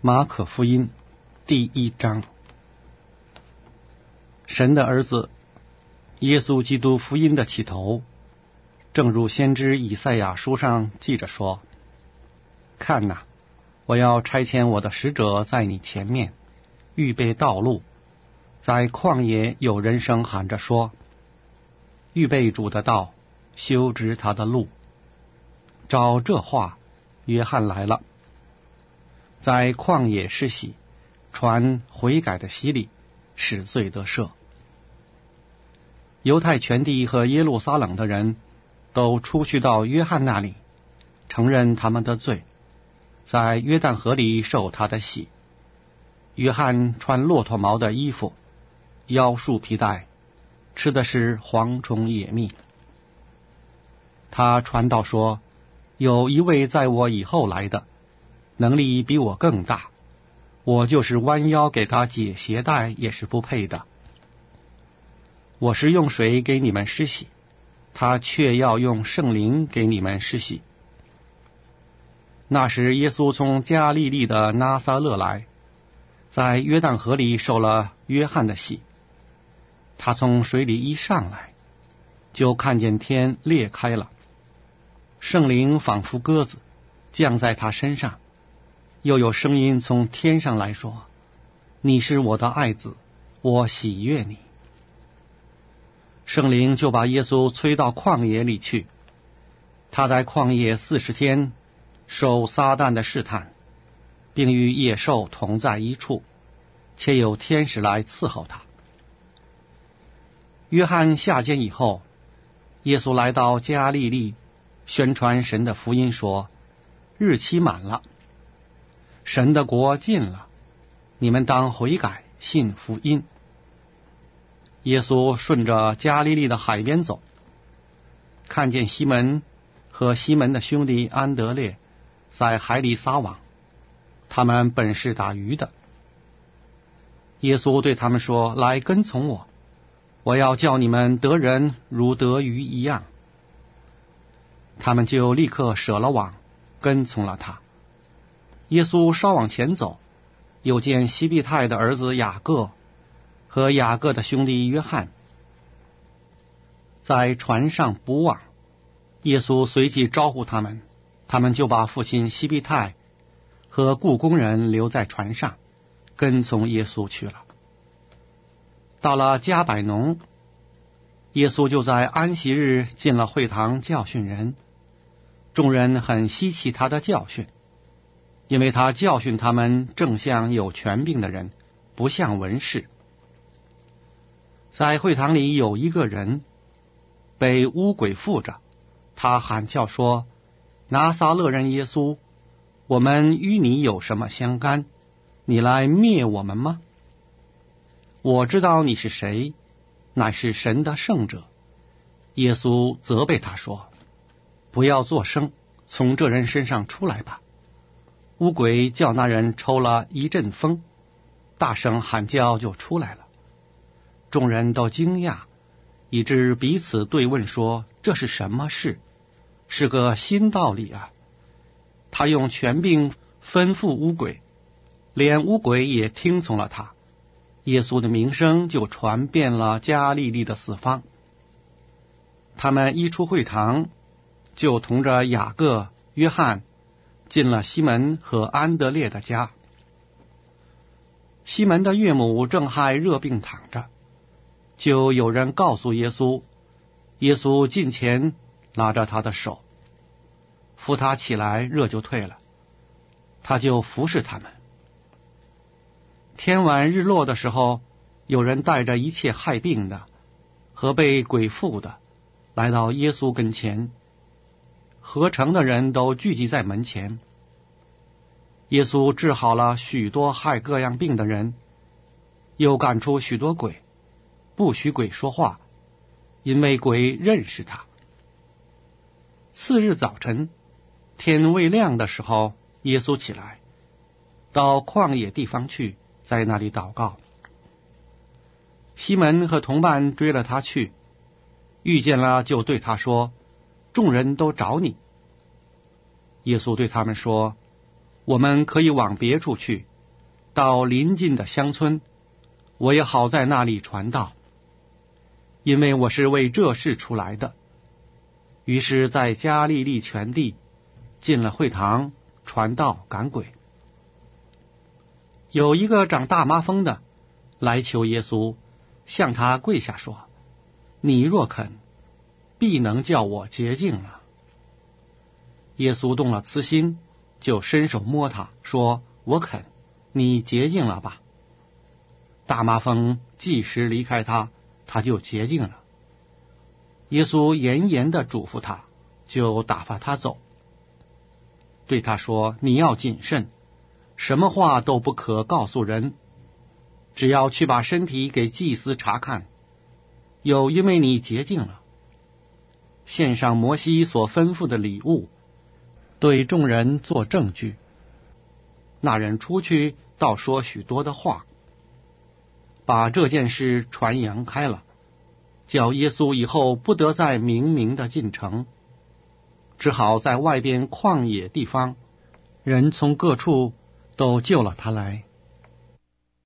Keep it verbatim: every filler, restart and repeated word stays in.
马可福音第一章。神的儿子耶稣基督福音的起头，正如先知以赛亚书上记着说：看哪，我要差遣我的使者在你前面，预备道路。在旷野有人声喊着说：预备主的道，修直他的路。照这话，约翰来了，在旷野施洗，传悔改的洗礼，使罪得赦。犹太全地和耶路撒冷的人都出去到约翰那里，承认他们的罪，在约旦河里受他的洗。约翰穿骆驼毛的衣服，腰束皮带，吃的是蝗虫野蜜。他传道说：有一位在我以后来的，能力比我更大，我就是弯腰给他解鞋带也是不配的。我是用水给你们施洗，他却要用圣灵给你们施洗。那时耶稣从加利利的拿撒勒来，在约旦河里受了约翰的洗。他从水里一上来，就看见天裂开了，圣灵仿佛鸽子降在他身上，又有声音从天上来说：你是我的爱子，我喜悦你。圣灵就把耶稣催到旷野里去，他在旷野四十天受撒旦的试探，并与野兽同在一处，且有天使来伺候他。约翰下监以后，耶稣来到加利利，宣传神的福音说：日期满了，神的国近了，你们当悔改，信福音。耶稣顺着加利利的海边走，看见西门和西门的兄弟安德烈在海里撒网，他们本是打鱼的。耶稣对他们说：来跟从我，我要叫你们得人如得鱼一样。他们就立刻舍了网，跟从了他。耶稣稍往前走，又见西庇太的儿子雅各和雅各的兄弟约翰在船上捕网，耶稣随即招呼他们，他们就把父亲西庇太和雇工人留在船上，跟从耶稣去了。到了加百农，耶稣就在安息日进了会堂教训人，众人很稀奇他的教训，因为他教训他们正像有权柄的人，不像文士。在会堂里有一个人被污鬼附着，他喊叫说：拿撒勒人耶稣，我们与你有什么相干？你来灭我们吗？我知道你是谁，乃是神的圣者。耶稣责备他说：不要作声，从这人身上出来吧。污鬼叫那人抽了一阵风，大声喊叫就出来了。众人都惊讶，以致彼此对问说：这是什么事？是个新道理啊！他用权柄吩咐污鬼，连污鬼也听从了他。耶稣的名声就传遍了加利利的四方。他们一出会堂，就同着雅各、约翰进了西门和安德烈的家。西门的岳母正害热病躺着，就有人告诉耶稣，耶稣近前拉着他的手，扶他起来，热就退了，他就服侍他们。天晚日落的时候，有人带着一切害病的和被鬼附的来到耶稣跟前，合城的人都聚集在门前。耶稣治好了许多害各样病的人，又赶出许多鬼，不许鬼说话，因为鬼认识他。次日早晨，天未亮的时候，耶稣起来，到旷野地方去，在那里祷告。西门和同伴追了他去，遇见了就对他说：众人都找你。耶稣对他们说：我们可以往别处去， 到邻近的乡村，我也好在那里传道，因为我是为这事出来的。于是在加利利全地进了会堂，传道赶鬼。有一个长大麻风的来求耶稣，向他跪下说：你若肯，必能叫我洁净了。耶稣动了慈心，就伸手摸他，说：我肯，你洁净了吧。大麻风即时离开他，他就洁净了。耶稣严严地嘱咐他，就打发他走，对他说：你要谨慎，什么话都不可告诉人，只要去把身体给祭司查看，有因为你洁净了，献上摩西所吩咐的礼物，对众人做证据。那人出去，倒说许多的话，把这件事传扬开了，叫耶稣以后不得再明明的进城，只好在外边旷野地方，人从各处都救了他来。